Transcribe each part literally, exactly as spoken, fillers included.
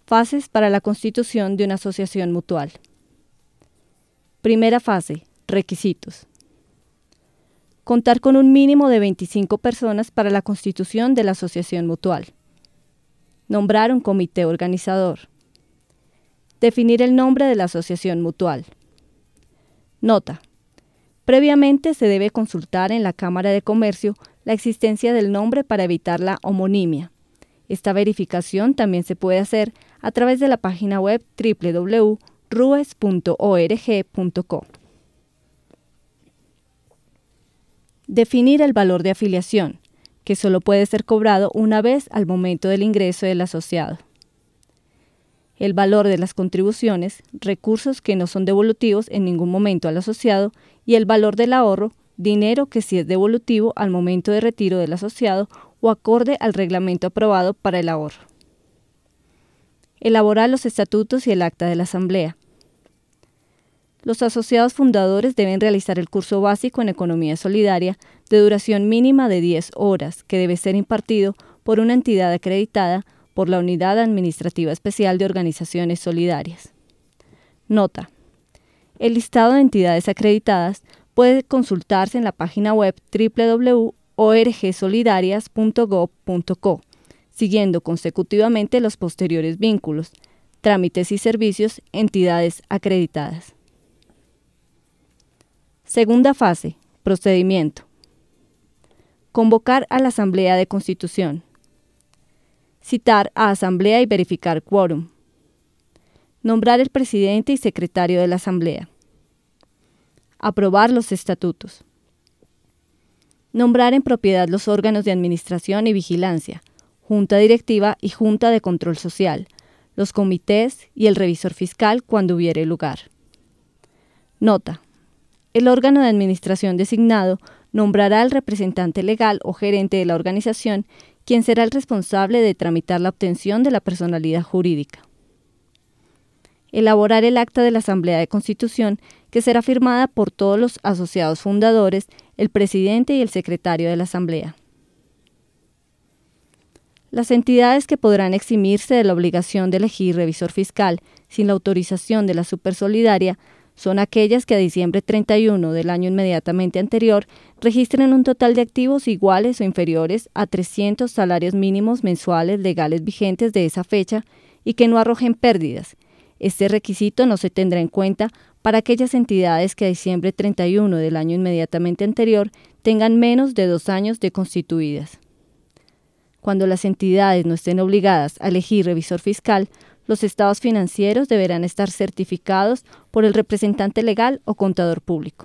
Fases para la constitución de una asociación mutual. Primera fase. Requisitos. Contar con un mínimo de veinticinco personas para la constitución de la asociación mutual. Nombrar un comité organizador. Definir el nombre de la asociación mutual. Nota. Previamente se debe consultar en la Cámara de Comercio la existencia del nombre para evitar la homonimia. Esta verificación también se puede hacer a través de la página web doble u doble u doble u punto rues punto org punto co. Definir el valor de afiliación, que solo puede ser cobrado una vez al momento del ingreso del asociado. El valor de las contribuciones, recursos que no son devolutivos en ningún momento al asociado, y el valor del ahorro, dinero que sí es devolutivo al momento de retiro del asociado o acorde al reglamento aprobado para el ahorro. Elaborar los estatutos y el acta de la asamblea. Los asociados fundadores deben realizar el curso básico en economía solidaria de duración mínima de diez horas, que debe ser impartido por una entidad acreditada por la Unidad Administrativa Especial de Organizaciones Solidarias. Nota. El listado de entidades acreditadas puede consultarse en la página web doble u doble u doble u punto org solidarias punto gob punto co, siguiendo consecutivamente los posteriores vínculos, trámites y servicios, entidades acreditadas. Segunda fase. Procedimiento. Convocar a la Asamblea de Constitución. Citar a Asamblea y verificar quórum. Nombrar el presidente y secretario de la Asamblea. Aprobar los estatutos. Nombrar en propiedad los órganos de administración y vigilancia, junta directiva y junta de control social, los comités y el revisor fiscal cuando hubiere lugar. Nota. El órgano de administración designado nombrará al representante legal o gerente de la organización, quien será el responsable de tramitar la obtención de la personalidad jurídica. Elaborar el acta de la Asamblea de Constitución, que será firmada por todos los asociados fundadores, el presidente y el secretario de la Asamblea. Las entidades que podrán eximirse de la obligación de elegir revisor fiscal sin la autorización de la Supersolidaria son aquellas que a diciembre treinta y uno del año inmediatamente anterior registren un total de activos iguales o inferiores a trescientos salarios mínimos mensuales legales vigentes de esa fecha y que no arrojen pérdidas. Este requisito no se tendrá en cuenta para aquellas entidades que a diciembre treinta y uno del año inmediatamente anterior tengan menos de dos años de constituidas. Cuando las entidades no estén obligadas a elegir revisor fiscal, los estados financieros deberán estar certificados por el representante legal o contador público.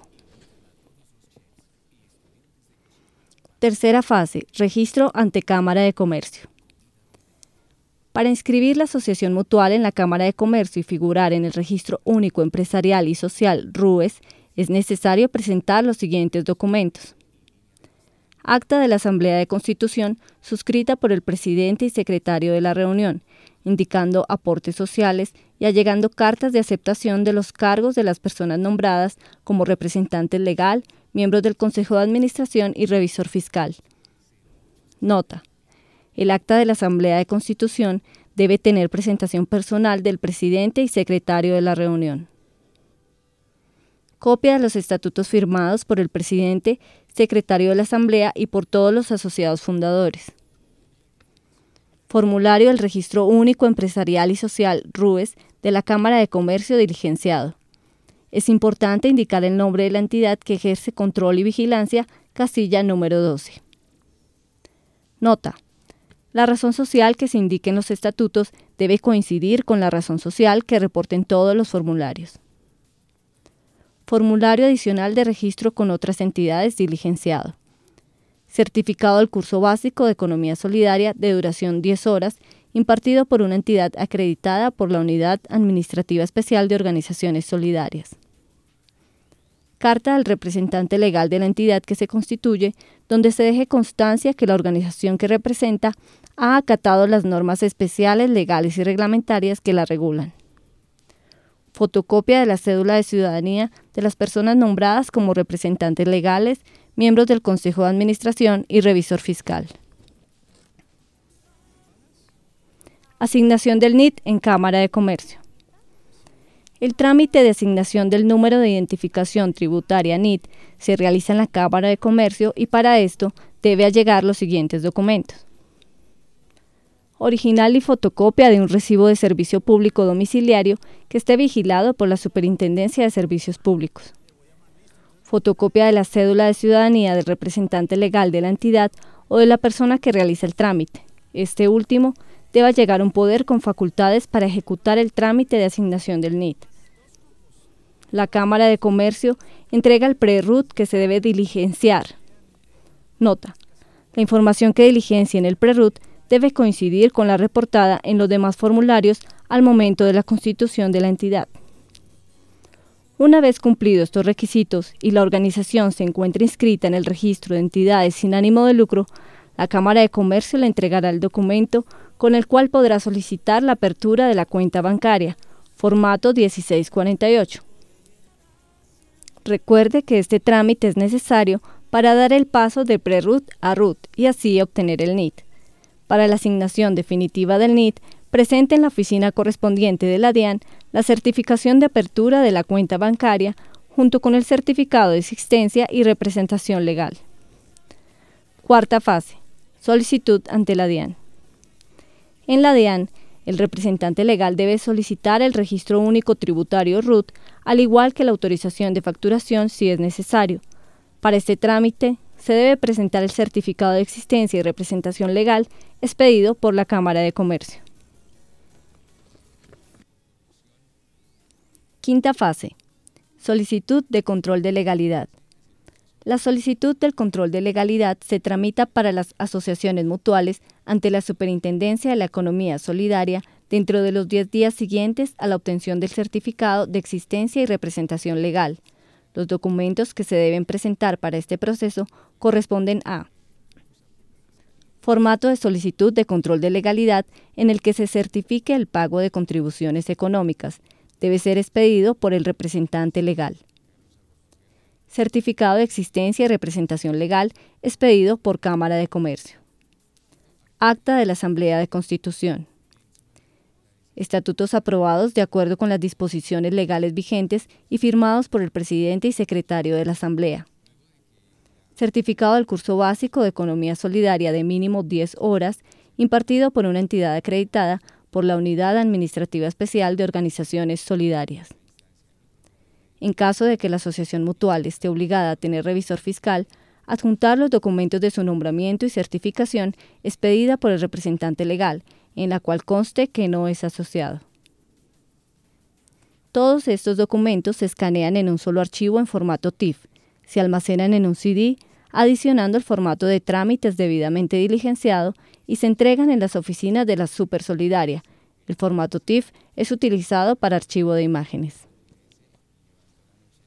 Tercera fase. Registro ante Cámara de Comercio. Para inscribir la asociación mutual en la Cámara de Comercio y figurar en el Registro Único Empresarial y Social RUES, es necesario presentar los siguientes documentos. Acta de la Asamblea de Constitución suscrita por el presidente y secretario de la reunión, indicando aportes sociales y allegando cartas de aceptación de los cargos de las personas nombradas como representante legal, miembros del Consejo de Administración y revisor fiscal. Nota. El acta de la Asamblea de Constitución debe tener presentación personal del presidente y secretario de la reunión. Copia de los estatutos firmados por el presidente, secretario de la Asamblea y por todos los asociados fundadores. Formulario del Registro Único Empresarial y Social RUES de la Cámara de Comercio diligenciado. Es importante indicar el nombre de la entidad que ejerce control y vigilancia, casilla número doce. Nota. La razón social que se indique en los estatutos debe coincidir con la razón social que reporten todos los formularios. Formulario adicional de registro con otras entidades diligenciado. Certificado del curso básico de Economía Solidaria de duración diez horas, impartido por una entidad acreditada por la Unidad Administrativa Especial de Organizaciones Solidarias. Carta al representante legal de la entidad que se constituye, donde se deje constancia que la organización que representa ha acatado las normas especiales, legales y reglamentarias que la regulan. Fotocopia de la cédula de ciudadanía de las personas nombradas como representantes legales, miembros del Consejo de Administración y revisor fiscal. Asignación del N I T en Cámara de Comercio. El trámite de asignación del número de identificación tributaria N I T se realiza en la Cámara de Comercio y para esto debe allegar los siguientes documentos. Original y fotocopia de un recibo de servicio público domiciliario que esté vigilado por la Superintendencia de Servicios Públicos. Fotocopia de la cédula de ciudadanía del representante legal de la entidad o de la persona que realiza el trámite. Este último debe llegar a un poder con facultades para ejecutar el trámite de asignación del N I T. La Cámara de Comercio entrega el pre-R U T que se debe diligenciar. Nota: la información que diligencie en el pre-R U T debe coincidir con la reportada en los demás formularios al momento de la constitución de la entidad. Una vez cumplidos estos requisitos y la organización se encuentra inscrita en el registro de entidades sin ánimo de lucro, la Cámara de Comercio le entregará el documento con el cual podrá solicitar la apertura de la cuenta bancaria, formato dieciséis cuarenta y ocho. Recuerde que este trámite es necesario para dar el paso de pre-R U T a R U T y así obtener el N I T. Para la asignación definitiva del N I T, presente en la oficina correspondiente de la DIAN la certificación de apertura de la cuenta bancaria junto con el certificado de existencia y representación legal. Cuarta fase: solicitud ante la DIAN. En la DIAN, el representante legal debe solicitar el registro único tributario R U T, al igual que la autorización de facturación si es necesario. Para este trámite, se debe presentar el certificado de existencia y representación legal expedido por la Cámara de Comercio. Quinta fase: solicitud de control de legalidad. La solicitud del control de legalidad se tramita para las asociaciones mutuales ante la Superintendencia de la Economía Solidaria dentro de los diez días siguientes a la obtención del certificado de existencia y representación legal. Los documentos que se deben presentar para este proceso corresponden a: formato de solicitud de control de legalidad en el que se certifique el pago de contribuciones económicas. Debe ser expedido por el representante legal. Certificado de existencia y representación legal expedido por Cámara de Comercio. Acta de la Asamblea de Constitución. Estatutos aprobados de acuerdo con las disposiciones legales vigentes y firmados por el presidente y secretario de la Asamblea. Certificado del curso básico de Economía Solidaria de mínimo diez horas, impartido por una entidad acreditada por la Unidad Administrativa Especial de Organizaciones Solidarias. En caso de que la asociación mutual esté obligada a tener revisor fiscal, adjuntar los documentos de su nombramiento y certificación expedida por el representante legal, en la cual conste que no es asociado. Todos estos documentos se escanean en un solo archivo en formato T I F, se almacenan en un C D, adicionando el formato de trámites debidamente diligenciado y se entregan en las oficinas de la Supersolidaria. El formato T I F es utilizado para archivo de imágenes.